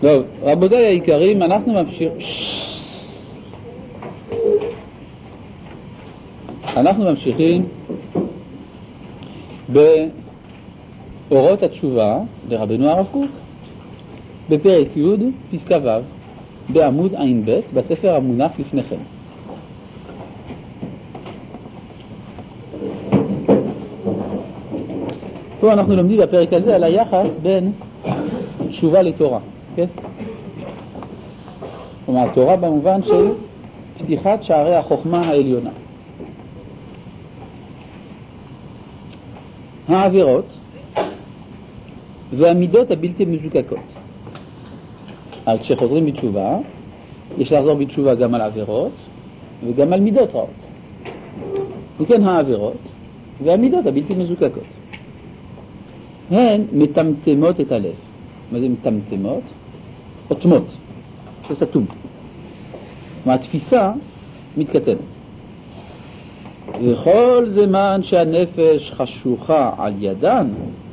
טוב, רבותיי היקרים, אנחנו ממשיכים באורות התשובה לרבנו הרב קוק בפרק י' פסקה ו' בעמוד עין ב' בספר המונח לפניכם. פה אנחנו לומדים בפרק הזה על היחס בין תשובה לתורה, כן? כלומר, התורה במובן של פתיחת שערי החוכמה העליונה. העבירות והמידות הבלתי מזוקקות. אז כשחוזרים בתשובה, יש לחזור בתשובה גם על עבירות וגם על מידות רעות. וכן העבירות והמידות הבלתי מזוקקות. הן מטמטמות את הלב. מה זה מטמטמות? אוטמות. זה סתום. והתפיסה מתקטנת. וכל זמן שהנפש חשוכה על ידן,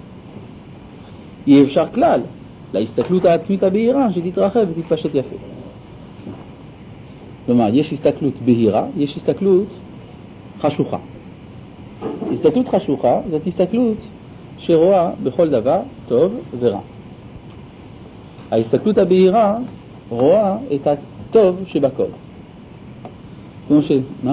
אי אפשר כלל להסתכלות העצמית הבהירה שתתרחב ותתפשט יפה. כלומר, יש הסתכלות בהירה, יש הסתכלות חשוכה. הסתכלות חשוכה זאת הסתכלות שרואה בכל דבר טוב ורע. ההסתכלות הבהירה רואה את הטוב שבכל. כמו ש... מה? מה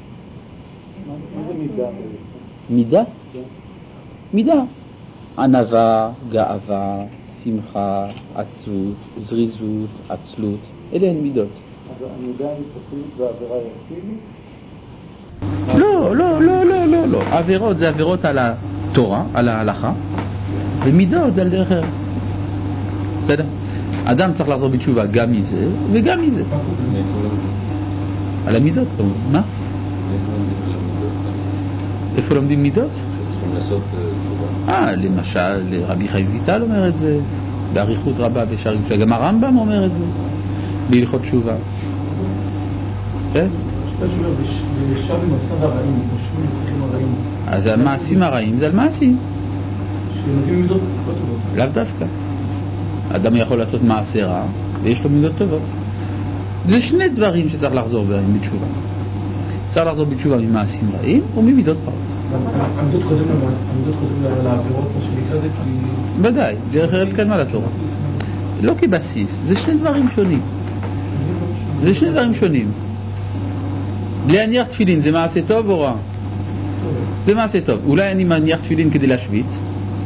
זה מידה? מידה? מידה. ענווה, גאווה, שמחה, עצות, זריזות, עצלות. אלה הן מידות. אז המידה היא פסילית והעבירה היא אקטיבית? לא. עבירות זה עבירות על התורה, על ההלכה, ומידות זה על דרך ארץ. בסדר? אדם צריך לחזור בתשובה גם מזה וגם מזה. על המידות כמובן. מה? איפה לומדים מידות? למשל רבי חיים ויטל אומר את זה באריכות רבה בשערים תשובה. גם הרמב"ם אומר את זה בהלכות תשובה. כן? ושב עם הסד הרעים, חושבים לסכים הרעים. אז המעשים הרעים זה על מעשים שנותנים מידות לא טובות. לאו דווקא. אדם יכול לעשות מעשה רע ויש לו מידות טובות. זה שני דברים שצריך לחזור בהם בתשובה. צריך לחזור בתשובה ממעשים רעים וממידות רעות. עמדות קודם לעבירות, מה שנקרא זה כי... ודאי, דרך ארץ קדמה לתורה. לא כבסיס, זה שני דברים שונים. להניח תפילין זה מעשה טוב או רע? זה מעשה טוב. אולי אני מניח תפילין כדי להשוויץ?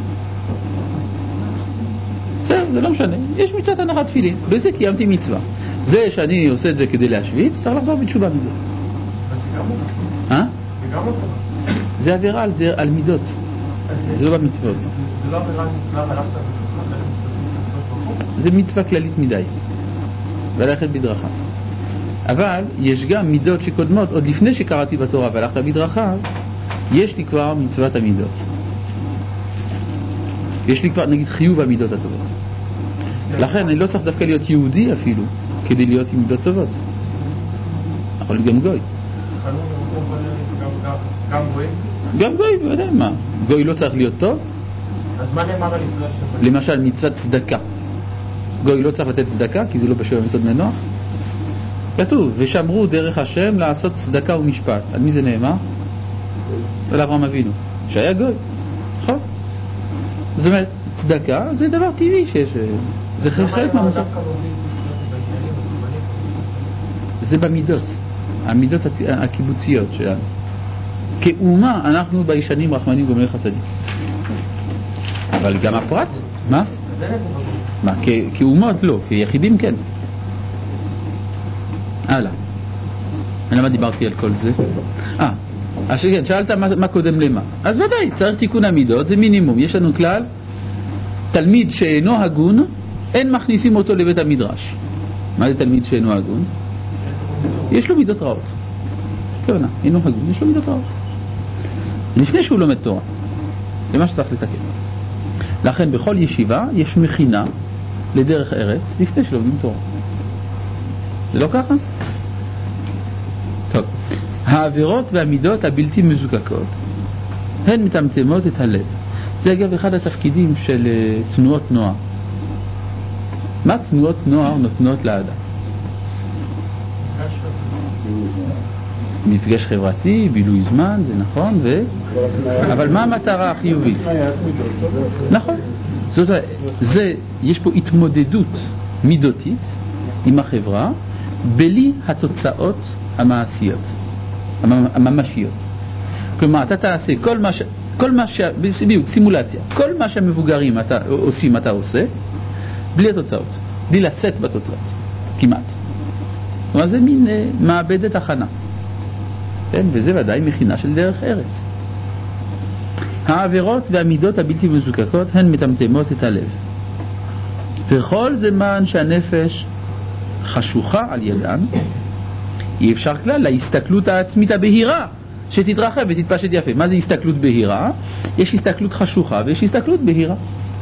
זה לא משנה. יש מצוות הנחת תפילין. בזה קיימתי מצווה. זה שאני עושה את זה כדי להשוויץ, צריך לחזור בתשובה מזה. זה עבירה על מידות. זה לא במצוות. זה לא עבירה נפלאה הלכת זה מצווה כללית מדי. והלכת בדרכה. אבל יש גם מידות שקודמות, עוד לפני שקראתי בתורה והלכת בדרכה, יש לי כבר מצוות המידות. יש לי כבר נגיד חיוב המידות הטובות. לכן אני לא צריך דווקא להיות יהודי אפילו כדי להיות עם מידות טובות. יכול להיות גם גוי. גם גוי, לא יודע מה. גוי לא צריך להיות טוב? אז מה נאמר על ישראל? למשל מצוות צדקה. גוי לא צריך לתת צדקה כי זה לא בשבע מצוות בני נוח. כתוב, ושמרו דרך השם לעשות צדקה ומשפט. על מי זה נאמר? על אברהם אבינו, שהיה גוי. נכון? זאת אומרת, צדקה זה דבר טבעי שיש. זה חלק מהמוסר. זה במידות. המידות הקיבוציות שלנו. כאומה אנחנו בישנים רחמנים גומלי חסדים. אבל גם הפרט? מה? כאומות לא, כיחידים כן. הלאה. למה דיברתי על כל זה? אז כן, שאלת מה קודם למה. אז ודאי, צריך תיקון המידות, זה מינימום. יש לנו כלל, תלמיד שאינו הגון, אין מכניסים אותו לבית המדרש. מה זה תלמיד שאינו הגון? יש לו מידות רעות. כוונה, אינו הגון, יש לו מידות רעות. לפני שהוא לומד תורה. זה מה שצריך לתקן. לכן בכל ישיבה יש מכינה לדרך ארץ לפני שלומדים תורה. זה לא ככה? טוב. העבירות והמידות הבלתי מזוקקות הן מטמטמות את הלב. זה אגב אחד התפקידים של תנועות נוער. מה תנועות נוער נותנות לאדם? מפגש חברתי, בילוי זמן, זה נכון, אבל מה המטרה החיובית? נכון. זאת אומרת, יש פה התמודדות מידותית עם החברה, בלי התוצאות הממשיות. כלומר, אתה תעשה בדיוק, סימולציה, כל מה שהמבוגרים עושים אתה עושה, בלי התוצאות, בלי לשאת בתוצאות, כמעט. כלומר, זה מין מעבדת הכנה. כן? וזה ודאי מכינה של דרך ארץ. העבירות והמידות הבלתי מזוקקות הן מטמטמות את הלב. וכל זמן שהנפש חשוכה על ידן, אי אפשר כלל להסתכלות העצמית הבהירה שתתרחב ותתפשט יפה. מה זה הסתכלות בהירה? יש הסתכלות חשוכה ויש הסתכלות בהירה.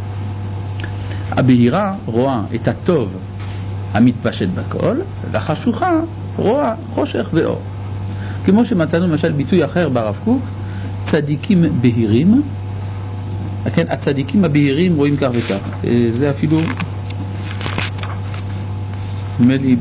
הבהירה רואה את הטוב המתפשט בכל, והחשוכה רואה חושך ואור. כמו שמצאנו למשל ביטוי אחר ברב קוק, צדיקים בהירים. כן, הצדיקים הבהירים רואים כך וכך. זה אפילו נדמה לי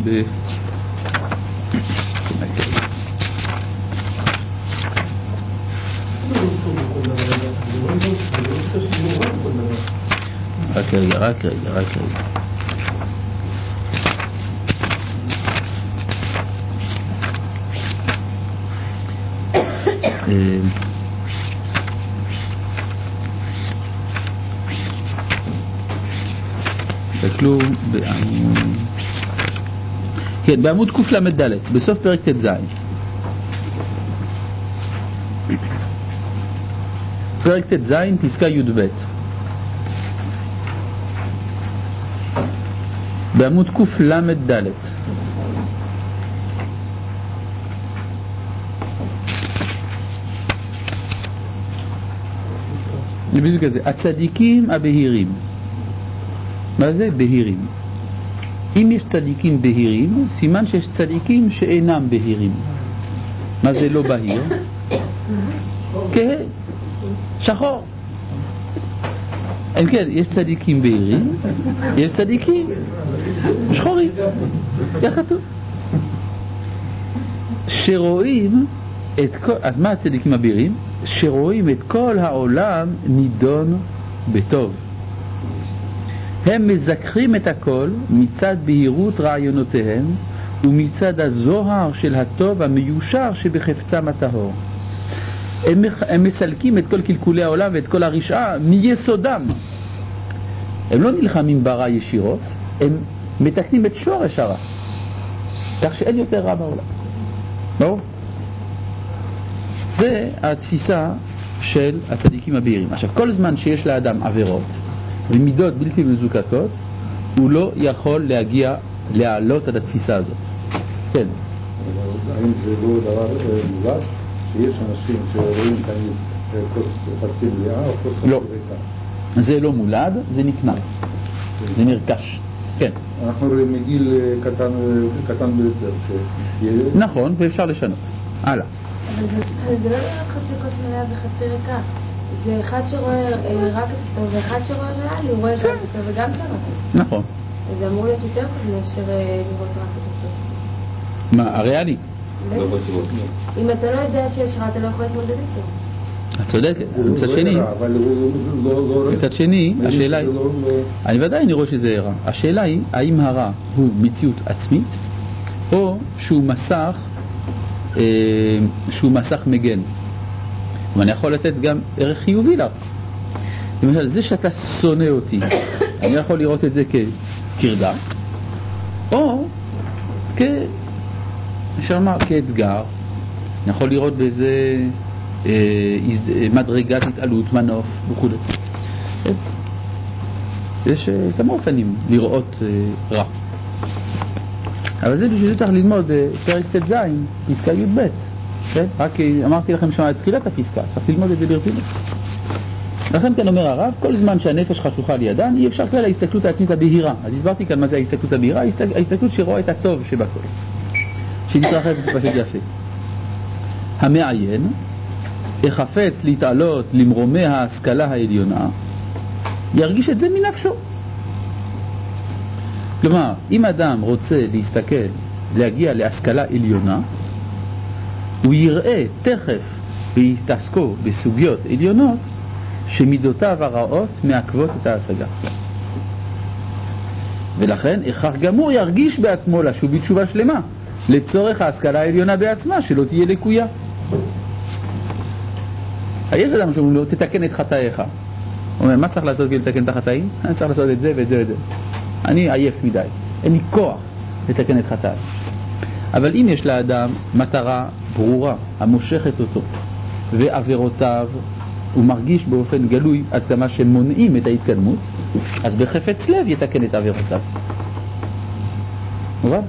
רק רגע. תסתכלו בעמוד קל"ד, בסוף פרק ט"ז. פרק ט"ז, פסקה י"ב. בעמוד קל"ד. זה בדיוק כזה, הצדיקים הבהירים. מה זה בהירים? אם יש צדיקים בהירים, סימן שיש צדיקים שאינם בהירים. מה זה לא בהיר? כהה, שחור. כן, יש צדיקים בהירים, יש צדיקים שחורים. כך כתוב. שרואים את כל, אז מה הצדיקים הבהירים? שרואים את כל העולם נידון בטוב. הם מזכחים את הכל מצד בהירות רעיונותיהם ומצד הזוהר של הטוב המיושר שבחפצם הטהור. הם מסלקים את כל קלקולי העולם ואת כל הרשעה מיסודם. הם לא נלחמים ברע ישירות, הם מתקנים את שורש הרע, כך שאין יותר רע בעולם. ברור? זה התפיסה של הצדיקים הבהירים. עכשיו, כל זמן שיש לאדם עבירות ומידות בלתי מזוקקות, הוא לא יכול להעלות על התפיסה הזאת. כן. האם זה לא דבר מולד? שיש אנשים שרואים תמיד כוס חצי מלאה או כוס חצי ריקה? לא. זה לא מולד, זה נקנה. זה נרכש. כן. אנחנו רואים מגיל קטן ביותר. נכון, ואפשר לשנות. הלאה. אבל זה לא חצי כוס מלאה וחצי ריקה. זה אחד שרואה רק את הטוב ואחד שרואה ריאלי, הוא רואה גם את הטוב וגם את הרע. נכון. זה אמור להיות יותר טוב מאשר לראות רק את הטוב. מה, הריאלי? אם אתה לא יודע שיש רע, אתה לא יכול להתמודד איתו. את צודקת, מצד שני, השאלה היא, אני ודאי רואה שזה רע. השאלה היא, האם הרע הוא מציאות עצמית, או שהוא מסך מגן. ואני יכול לתת גם ערך חיובי לך. למשל, זה שאתה שונא אותי, אני יכול לראות את זה כתרדה, או כאתגר. אני יכול לראות באיזה מדרגת התעלות, מנוף וכו'. יש כמה אופנים לראות רע. אבל זה בשביל זה צריך ללמוד פרק ט"ז, פסקה י"ב. רק אמרתי לכם שמה את תחילת הפסקה, צריך ללמוד את זה ברצינות. לכן כאן אומר הרב, כל זמן שהנפש חשוכה לידן, אי אפשר כלל ההסתכלות העצמית הבהירה. אז הסברתי כאן מה זה ההסתכלות הבהירה, ההסתכלות שרואה את הטוב שבכל, שתתרחב ותתפשט יפה. המעיין, החפץ להתעלות למרומי ההשכלה העליונה, ירגיש את זה מנפשו. כלומר, אם אדם רוצה להסתכל, להגיע להשכלה עליונה, הוא יראה תכף בהתעסקו בסוגיות עליונות שמידותיו הרעות מעכבות את ההשגה. ולכן הכרח גמור ירגיש בעצמו לשוב בתשובה שלמה לצורך ההשכלה העליונה בעצמה, שלא תהיה לקויה. יש אדם שאומרים לו, תתקן את חטאיך. הוא אומר, מה צריך לעשות כדי לתקן את החטאים? אני צריך לעשות את זה ואת זה ואת זה. אני עייף מדי, אין לי כוח לתקן את חטאיי. אבל אם יש לאדם מטרה ברורה המושכת אותו ועבירותיו, הוא מרגיש באופן גלוי עד כמה שמונעים את ההתקדמות, אז בחפץ לב יתקן את עבירותיו. מובן?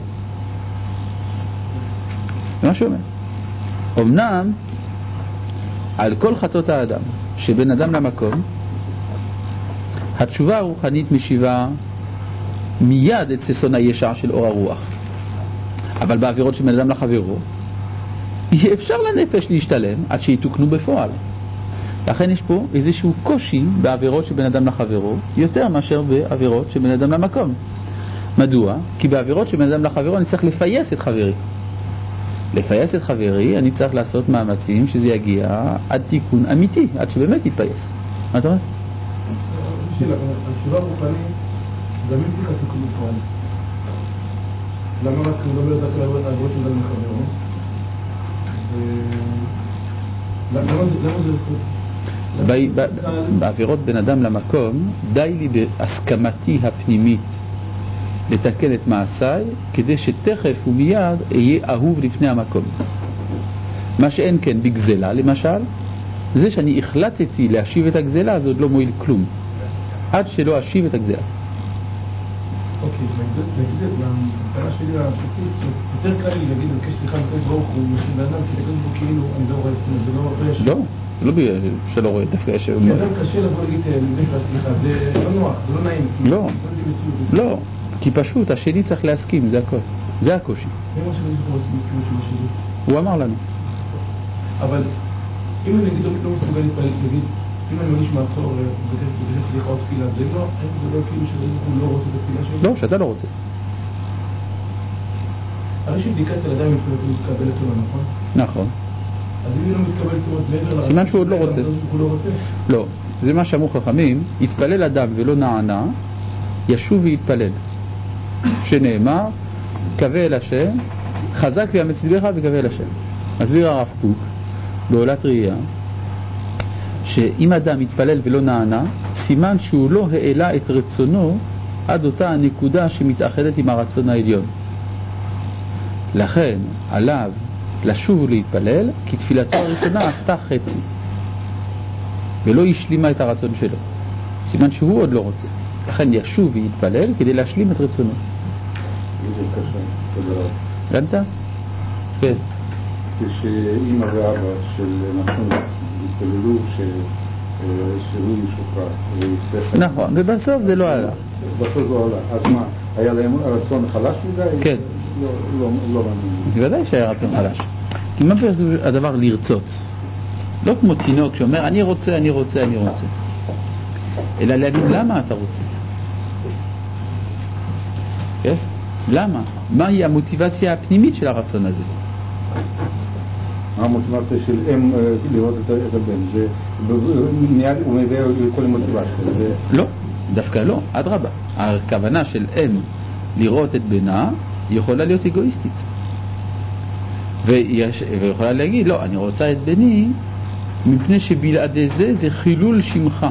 זה מה שאומר. אמנם על כל חטאות האדם שבין אדם למקום, התשובה הרוחנית משיבה מיד את ששון הישר של אור הרוח. אבל בעבירות שבין אדם לחברו יהיה אפשר לנפש להשתלם עד שיתוקנו בפועל. לכן יש פה איזשהו קושי בעבירות שבין אדם לחברו יותר מאשר בעבירות שבין אדם למקום. מדוע? כי בעבירות שבין אדם לחברו אני צריך לפייס את חברי. לפייס את חברי אני צריך לעשות מאמצים שזה יגיע עד תיקון אמיתי, עד שבאמת יתפייס. מה אתה אומר? התשובה הרוחנית זה מי צריך תיקון בפועל. למה רק לא מדבר רק על העבירות של אדם לחברו? למה זה לעשות? בעבירות בין אדם למקום די לי בהסכמתי הפנימית לתקן את מעשיי כדי שתכף ומיד אהיה אהוב לפני המקום. מה שאין כן בגזלה למשל, זה שאני החלטתי להשיב את הגזלה, זה עוד לא מועיל כלום עד שלא אשיב את הגזלה. אוקיי, נגיד את המטרה שלי הבסיסית, יותר קל לי להגיד לבקש סליחה בקדוש ברוך הוא משהו לאדם, כי לקדוש ברוך כאילו אני לא רואה, זה לא רואה ש... לא, זה לא בגלל שלא רואה דווקא יש... כי אדם קשה לבוא להגיד לבקש סליחה, זה לא נוח, זה לא נעים. לא, לא, כי פשוט השני צריך להסכים, זה הכל, זה הקושי. מי אמר שקדוש ברוך הוא מסכים שהוא השני? הוא אמר לנו. אבל אם אני נגיד לא מסוגל להגיד, אם אני מרגיש מעצור ובקש סליחה או תפילה, זה לא כאילו שהוא לא רוצה את התפילה שלי? לא, שאתה לא רוצה. הרי שבדיקת על אדם מתקבלת לו, נכון? נכון. אז אם היא לא מתקבלת זאת מעבר... סימן שהוא עוד לא רוצה. הוא לא רוצה? לא, זה מה שאמרו חכמים, יתפלל אדם ולא נענה, ישוב ויתפלל. שנאמר, קווה אל השם, חזק ויאמץ לבך וקווה אל השם. מסביר הרב קוק, בעולת ראייה, שאם אדם יתפלל ולא נענה, סימן שהוא לא העלה את רצונו עד אותה הנקודה שמתאחדת עם הרצון העליון. לכן עליו לשוב ולהתפלל, כי תפילתו הראשונה עשתה חצי ולא השלימה את הרצון שלו, סימן שהוא עוד לא רוצה. לכן ישוב ויתפלל כדי להשלים את רצונו. הבנת? כן. כשאמא ואבא של נחום התפללו שהוא ישוחרר. נכון, ובסוף זה לא עלה. בסוף זה לא עלה. אז מה, היה להם רצון חלש מדי? כן. לא מאמין. בוודאי שהיה רצון חלש. כי מה פירוש הדבר לרצות? לא כמו תינוק שאומר אני רוצה, אני רוצה, אני רוצה. אלא להגיד למה אתה רוצה. כן? למה? מהי המוטיבציה הפנימית של הרצון הזה? המוטיבציה של אם לראות את הבן, הוא מביא לכל המוטיבציה. לא, דווקא לא, אדרבה. הכוונה של אם לראות את בנה יכולה להיות אגואיסטית. ויכולה להגיד, לא, אני רוצה את בני מפני שבלעדי זה חילול שמך.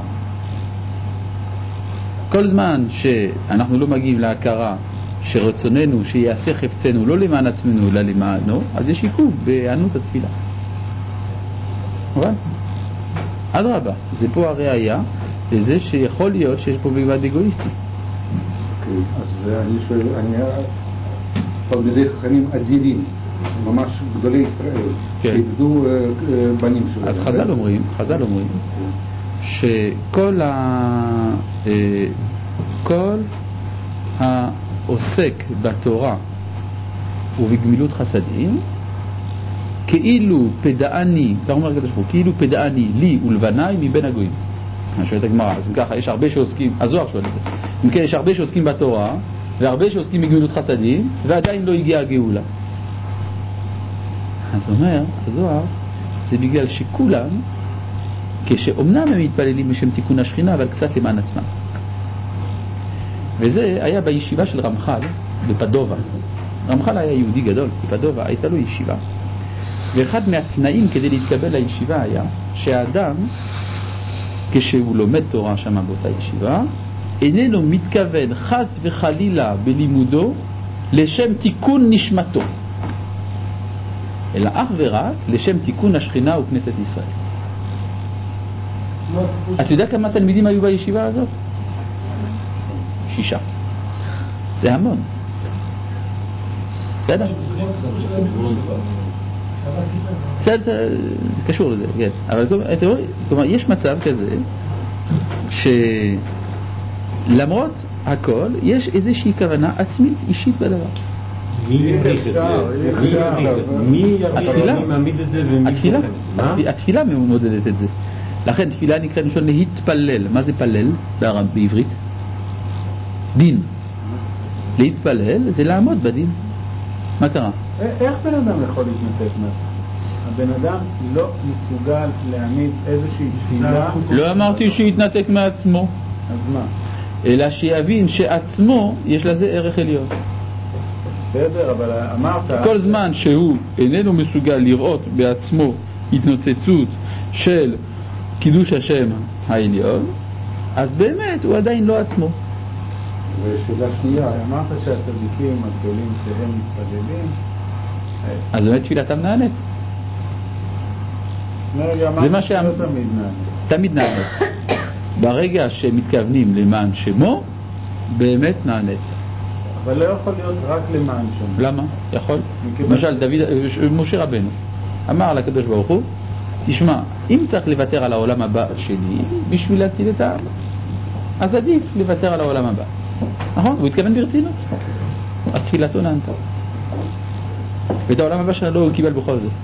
כל זמן שאנחנו לא מגיעים להכרה שרצוננו שיעשה חפצנו לא למען עצמנו אלא למענו, אז יש עיכוב בהיענות התפילה. נכון? אדרבה, זה פה הראיה לזה שיכול להיות שיש פה מימד אגואיסטי. אוקיי, אז אני שואל, תלמידי חכמים אדירים, ממש גדולי ישראל, שאיבדו בנים שלהם. אז חז"ל אומרים שכל העוסק בתורה ובגמילות חסדים כאילו פדעני, כאילו פדעני לי ולבניי מבין הגויים. אני שואל את הגמרא, אז אם ככה יש הרבה שעוסקים, הזוהר שואל את זה, אם כן יש הרבה שעוסקים בתורה והרבה שעוסקים בגמילות חסדים, ועדיין לא הגיעה הגאולה. אז אומר, הזוהר, זה בגלל שכולם, כשאומנם הם מתפללים בשם תיקון השכינה, אבל קצת למען עצמם. וזה היה בישיבה של רמח"ל בפדובה. רמח"ל היה יהודי גדול, בפדובה הייתה לו ישיבה. ואחד מהתנאים כדי להתקבל לישיבה היה שהאדם, כשהוא לומד תורה שם באותה ישיבה, איננו מתכוון חס וחלילה בלימודו לשם תיקון נשמתו, אלא אך ורק לשם תיקון השכינה וכנסת ישראל. אתה יודע כמה תלמידים היו בישיבה הזאת? 6. זה המון. בסדר? זה קשור לזה, כן. אבל כלומר, יש מצב כזה שלמרות הכל יש איזושהי כוונה עצמית אישית בדבר. מי ימריך את זה? מי מעמיד את זה? התפילה מעודדת את זה. לכן תפילה נקרא לשון להתפלל. מה זה פלל בעברית? דין. להתפלל זה לעמוד בדין. מה קרה? איך בן אדם יכול להתנתק מעצמו? הבן אדם לא מסוגל להעמיד איזושהי תפילה. לא אמרתי שיתנתק מעצמו. אז מה? אלא שיבין שעצמו יש לזה ערך עליון. בסדר, אבל אמרת... כל זמן שהוא איננו מסוגל לראות בעצמו התנוצצות של קידוש השם העליון, אז באמת הוא עדיין לא עצמו. ושאלה שנייה, אמרת שהצדיקים הגדולים שהם מתפללים, אז באמת תפילתם נענית. זה מה שאמרת. תמיד נענית. ברגע שמתכוונים למען שמו, באמת נענית. אבל לא יכול להיות רק למען שמו. למה? יכול. למשל משה רבנו אמר לקדוש ברוך הוא, תשמע, אם צריך לוותר על העולם הבא שלי בשביל להציל את העם, אז עדיף לוותר על העולם הבא. נכון? הוא התכוון ברצינות. אז תפילתו נענתה. ואת העולם הבא שלנו הוא קיבל בכל זאת.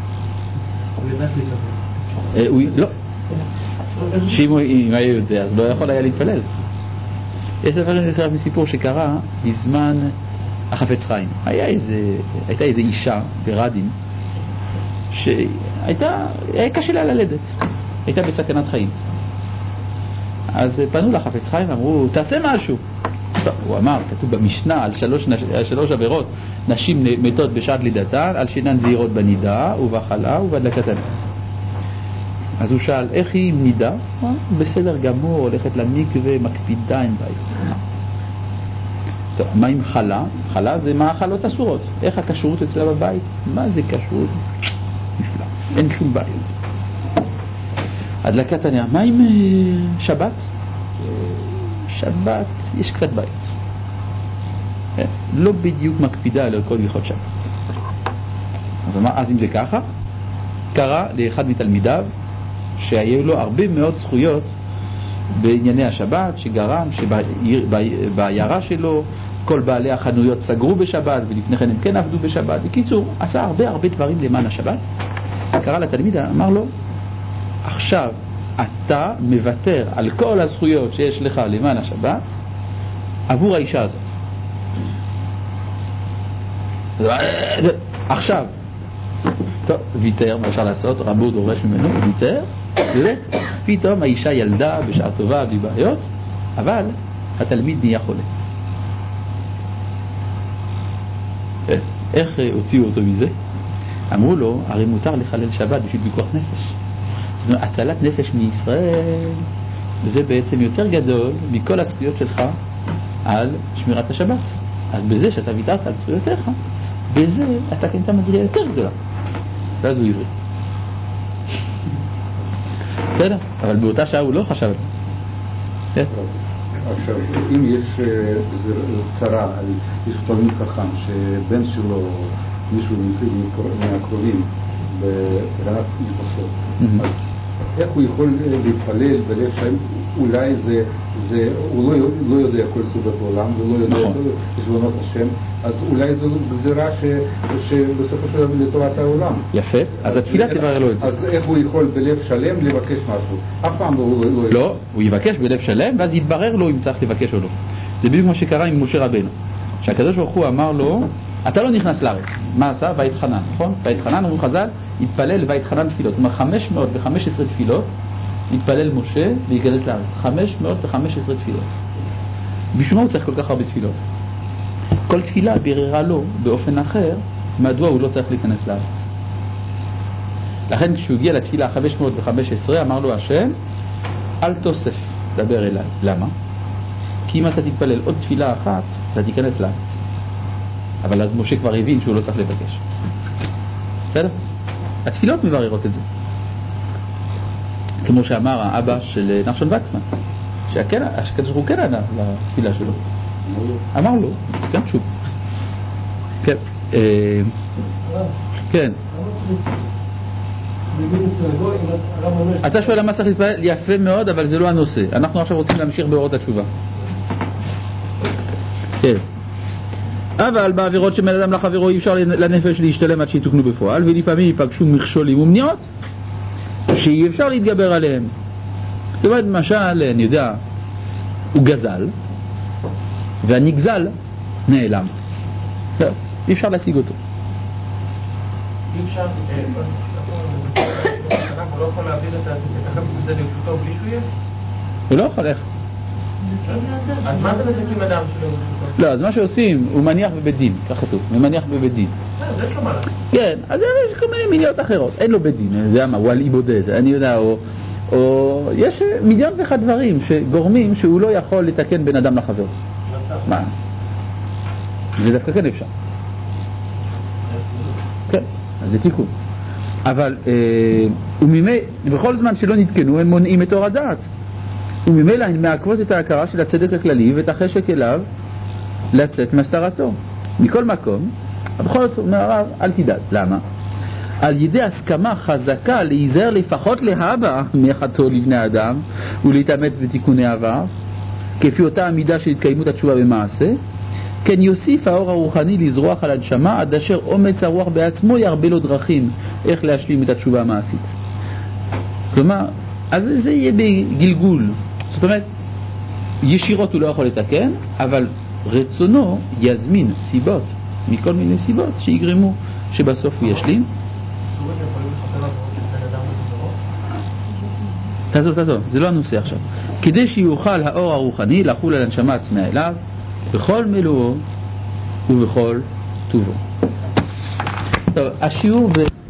לא. שאם היה יודע, אז לא יכול היה להתפלל. יש ספר מסיפור שקרה בזמן החפץ חיים. הייתה איזו אישה ברדין היה קשה לה ללדת, הייתה בסכנת חיים. אז פנו לחפץ חיים ואמרו, תעשה משהו. טוב, הוא אמר, כתוב במשנה על 3 עבירות, נשים מתות בשעת לידתן, על שינן זהירות בנידה ובחלה ובהדלקתן. אז הוא שאל, איך היא עם נידה? בסדר גמור, הולכת למקווה, מקפידה עם בית. טוב, מה עם חלה? חלה זה מאכלות אסורות. איך הכשרות אצלה בבית? מה זה כשרות? נפלא, אין שום בעיות. הדלקת הנר, מה עם שבת? שבת, יש קצת בעיות. לא בדיוק מקפידה על כל הלכות שבת. אז אם זה ככה, קרה לאחד מתלמידיו שהיו לו הרבה מאוד זכויות בענייני השבת, שגרם שבעיירה שלו כל בעלי החנויות סגרו בשבת ולפני כן הם כן עבדו בשבת. בקיצור, עשה הרבה דברים למען השבת. קרא לתלמיד, אמר לו, עכשיו אתה מוותר על כל הזכויות שיש לך למען השבת עבור האישה הזאת. עכשיו טוב, ויתר, מה אפשר לעשות? רבו דורש ממנו, ויתר, באמת, פתאום האישה ילדה בשעה טובה בלי בעיות, אבל התלמיד נהיה חולה. איך הוציאו אותו מזה? אמרו לו, הרי מותר לחלל שבת בשביל פיקוח נפש. זאת אומרת, הצלת נפש מישראל זה בעצם יותר גדול מכל הזכויות שלך על שמירת השבת. אז בזה שאתה ויתרת על זכויותיך, בזה אתה קנית מדרגה יותר גדולה. ואז הוא עברי. בסדר? אבל באותה שעה הוא לא חשב. עכשיו, אם יש צרה על איש תלמיד חכם שבן שלו, מישהו מהקרובים בסכנת נפשות, אז איך הוא יכול להתפלל בלב שם? אולי הוא לא יודע כל סודת העולם ולא יודע חשבונות השם, אז אולי זו גזירה שבסופו של דבר לטובת העולם. יפה, אז התפילה תברר לו את זה. אז איך הוא יכול בלב שלם לבקש משהו? אף פעם לא. לא, הוא יבקש בלב שלם ואז יתברר לו אם צריך לבקש או לא. זה בדיוק מה שקרה עם משה רבנו, שהקדוש ברוך הוא אמר לו, אתה לא נכנס לארץ. מה עשה? ויתחנן, נכון? ויתחנן, אומרים חז"ל, התפלל ויתחנן תפילות. כלומר 515 תפילות התפלל משה להיכנס לארץ. 515 תפילות. בשביל מה הוא צריך כל כך הרבה תפילות? כל תפילה ביררה לו באופן אחר מדוע הוא לא צריך להיכנס לארץ. לכן כשהוא הגיע לתפילה 515 אמר לו השם, אל תוסף דבר אליי. למה? כי אם אתה תתפלל עוד תפילה אחת אתה תיכנס לארץ. אבל אז משה כבר הבין שהוא לא צריך לבקש. בסדר? התפילות מבררות את זה. כמו שאמר האבא של נחשון וקסמן, שהקדוש ברוך הוא כן ענה לתפילה שלו. אמר לו, גם שוב. כן. כן. אתה שואל למה צריך להתפלל? יפה מאוד, אבל זה לא הנושא. אנחנו עכשיו רוצים להמשיך באורות התשובה. כן. אבל בעבירות שבין אדם לחברו אי אפשר לנפש להשתלם עד שיתוקנו בפועל, ולפעמים ייפגשו מכשולים ומניעות שאי אפשר להתגבר עליהם. זאת אומרת, למשל, אני יודע, הוא גזל והנגזל נעלם, אי אפשר להשיג אותו. אי אפשר, הוא לא יכול להעביר את החפץ הזה לרשותו בלי שהוא יהיה? הוא לא יכול, איך? אז מה אתם מסתכלים אדם שלו לרשותו? לא, אז מה שעושים, הוא מניח בבית דין, כך כתוב, הוא מניח בבית דין. זה יש לו מה לעשות. כן, אז יש כל מיני מיליון אחרות, אין לו בית דין, זה יודע מה, הוא על אי בודד, אני יודע, או יש מיליון ואחד דברים שגורמים שהוא לא יכול לתקן בין אדם לחבר. מה? זה דווקא כן אפשר. כן, אז זה תיקון. אבל בכל זמן שלא נתקנו הם מונעים את אור הדעת, וממילא הן מעכבות את ההכרה של הצדק הכללי ואת החשק אליו לצאת מהסתרתו. מכל מקום, בכל זאת אומר הרב, אל תדאג. למה? על ידי הסכמה חזקה להיזהר לפחות להבא מחטאו לבני אדם ולהתאמץ בתיקוני עבר, כפי אותה המידה של התקיימות התשובה במעשה, כן יוסיף האור הרוחני לזרוח על הנשמה עד אשר אומץ הרוח בעצמו ירבה לו דרכים איך להשלים את התשובה המעשית. כלומר, אז זה יהיה בגלגול. זאת אומרת, ישירות הוא לא יכול לתקן, אבל רצונו יזמין סיבות מכל מיני סיבות שיגרמו שבסוף הוא ישלים. תעזוב, זה לא הנושא עכשיו. כדי שיוכל האור הרוחני לחול על הנשמה עצמה אליו בכל מילואו ובכל טובו. טוב, השיעור